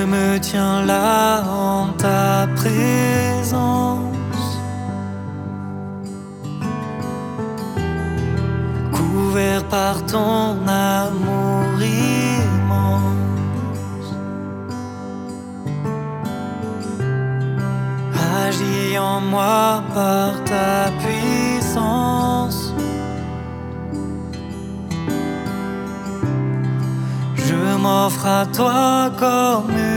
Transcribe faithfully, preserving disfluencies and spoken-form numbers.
me tiens là en ta présence, couvert par ton amour immense. Agis en moi par ta puissance. Je m'offre à toi comme